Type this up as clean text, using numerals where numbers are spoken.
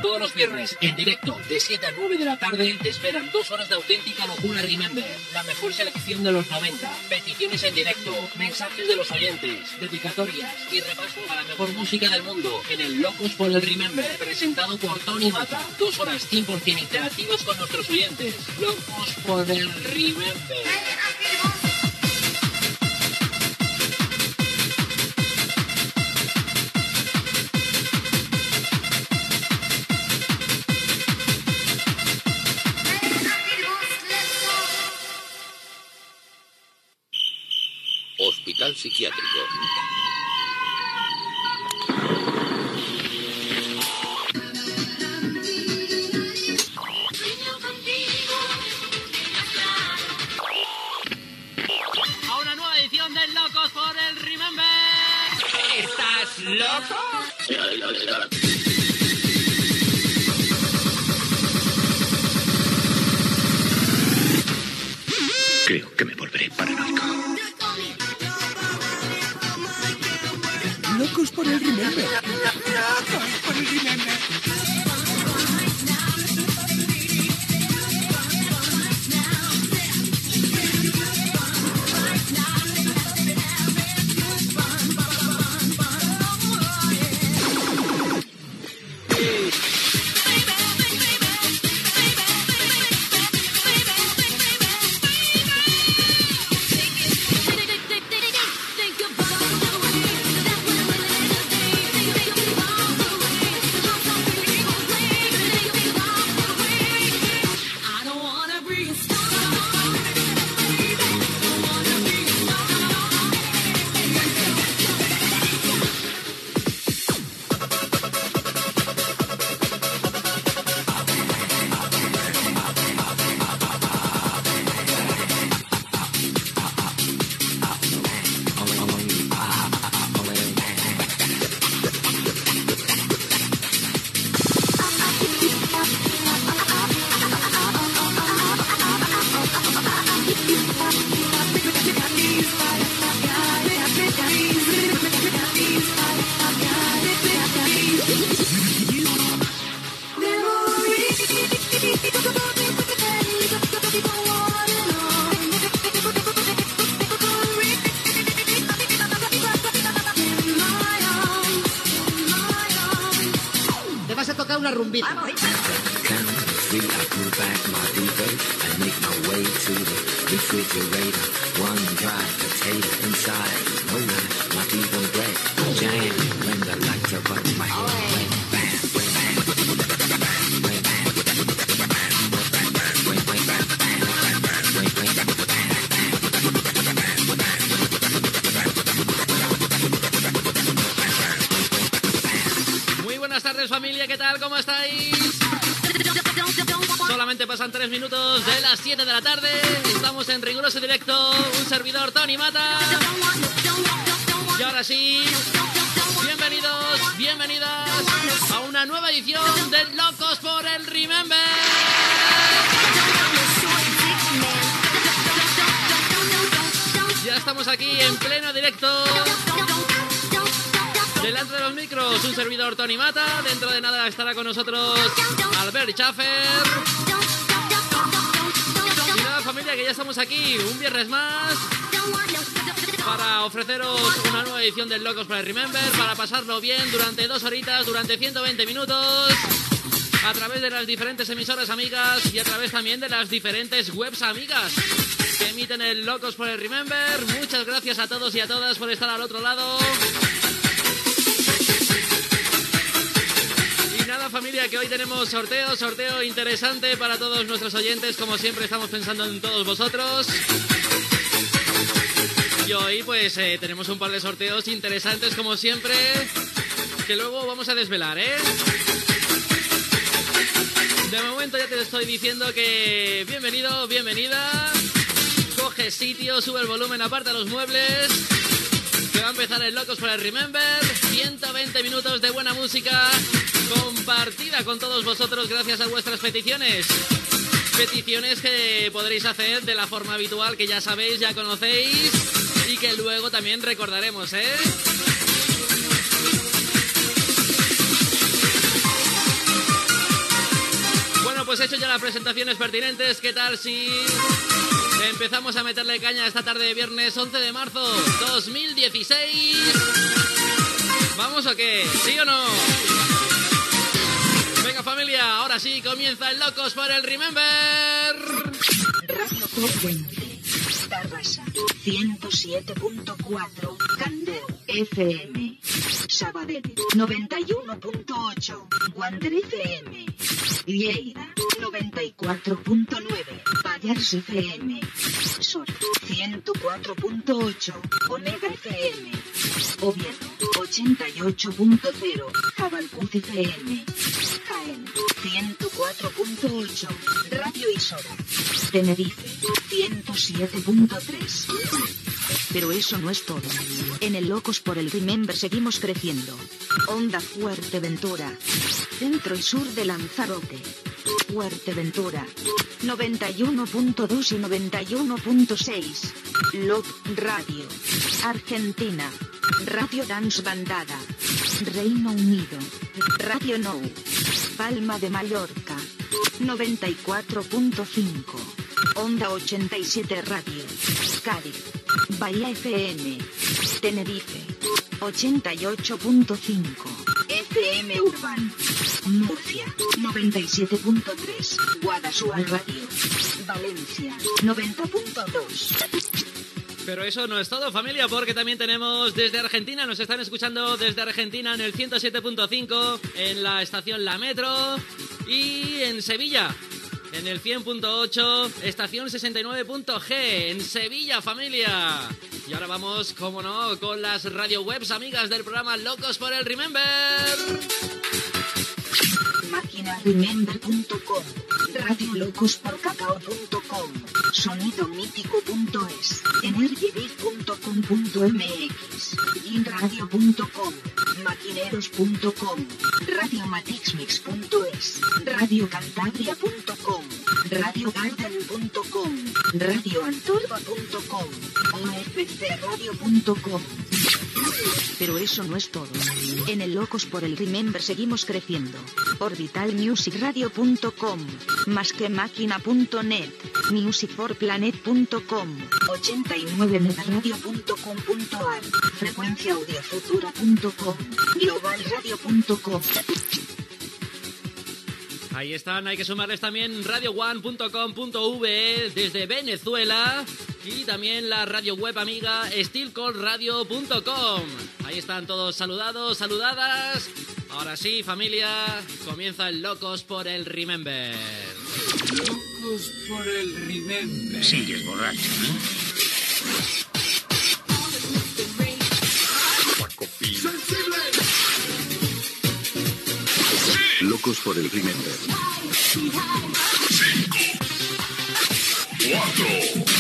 Todos los viernes, en directo, de 7 a 9 de la tarde, te esperan 2 horas de auténtica locura Remember. La mejor selección de los 90, peticiones en directo, mensajes de los oyentes, dedicatorias y repaso a la mejor música del mundo en el Locos por el Remember, presentado por Tony Mata. 2 horas 100% interactivas con nuestros oyentes. Locos por el Remember. Hospital psiquiátrico. A una nueva edición de Locos por el Remember. ¿Estás loco? Creo que me volveré paranoico. Locos por el Remember. Locos por el Remember. Te vas a tocar una rumbita. Muy buenas tardes, familia, ¿qué tal? ¿Cómo estáis? Solamente pasan 3 minutos de las 7 de la tarde. Estamos en riguroso directo. Un servidor, Tony Mata. Y ahora sí, bienvenidos, bienvenidas a una nueva edición de Locos por el Remember. Ya estamos aquí en pleno directo. Delante de los micros, un servidor, Tony Mata. Dentro de nada estará con nosotros Albert Schaffer. Y nada, familia, que ya estamos aquí un viernes más para ofreceros una nueva edición del Locos por el Remember, para pasarlo bien durante 2 horitas, durante 120 minutos, a través de las diferentes emisoras amigas y a través también de las diferentes webs amigas que emiten el Locos por el Remember. Muchas gracias a todos y a todas por estar al otro lado. Y nada, familia, que hoy tenemos sorteo interesante para todos nuestros oyentes. Como siempre, estamos pensando en todos vosotros. Y hoy pues tenemos un par de sorteos interesantes como siempre, que luego vamos a desvelar, ¿eh? De momento ya te estoy diciendo que bienvenido, bienvenida. Coge sitio, sube el volumen, aparta los muebles, que va a empezar el Locos por el Remember. 120 minutos de buena música compartida con todos vosotros gracias a vuestras peticiones. Peticiones que podréis hacer de la forma habitual, que ya sabéis, ya conocéis, y que luego también recordaremos, ¿eh? pues hecho ya las presentaciones pertinentes, ¿qué tal si empezamos a meterle caña esta tarde de viernes 11 de marzo 2016? ¿Vamos o qué? ¿Sí o no? Venga familia, ahora sí comienza el Locos por el Remember. Radio Corriente, Tarrasa, 107.4, Candel, FM, Sabadell, 91.8, Wander FM, Lleida, 94.9, Pallars FM, Sol, 104.8, Omega FM, Oviedo, 88.0, Jabalcuz FM, Jaén, 104.8, Radio Isora, Tenerife, 107.3. Pero eso no es todo. En el Locos por el Remember seguimos creciendo. Onda Fuerteventura, centro y sur de Lanzarote, Fuerteventura, 91.2 y 91.6. Lot Radio, Argentina, Radio Dance Bandada, Reino Unido, Radio No, Palma de Mallorca, 94.5. Onda 87 Radio, Cádiz, Bahía FM, Tenerife, 88.5, FM Urban, Murcia, 97.3, Guadalajara Radio, Valencia, 90.2. Pero eso no es todo, familia, porque también tenemos desde Argentina, nos están escuchando desde Argentina en el 107.5, en la estación La Metro, y en Sevilla en el 100.8, estación 69.g, en Sevilla, familia. Y ahora vamos, como no, con las radio webs amigas del programa Locos por el Remember. Maquinaremember.com, radiolocosporcacao.com, sonidomítico.es, energibit.com.mx, ginradio.com, maquineros.com, radiomatixmix.es, radiocantabria.com, radiogarden.com, radioantorba.com, ofcradio.com. Pero eso no es todo. En el Locos por el Remember seguimos creciendo. Orbitalmusicradio.com, masquemáquina.net, musicforplanet.com, 89netradio.com.ar, frecuenciaudiofutura.com, globalradio.com. Ahí están, hay que sumarles también radioone.com.ve desde Venezuela y también la radio web amiga steelcoreradio.com. Ahí están todos saludados, saludadas. Ahora sí, familia, comienza el Locos por el Remember. Locos por el Remember. Sigues borracho, ¿no? ¡Sensible! Locos por el Remember. 5, 4,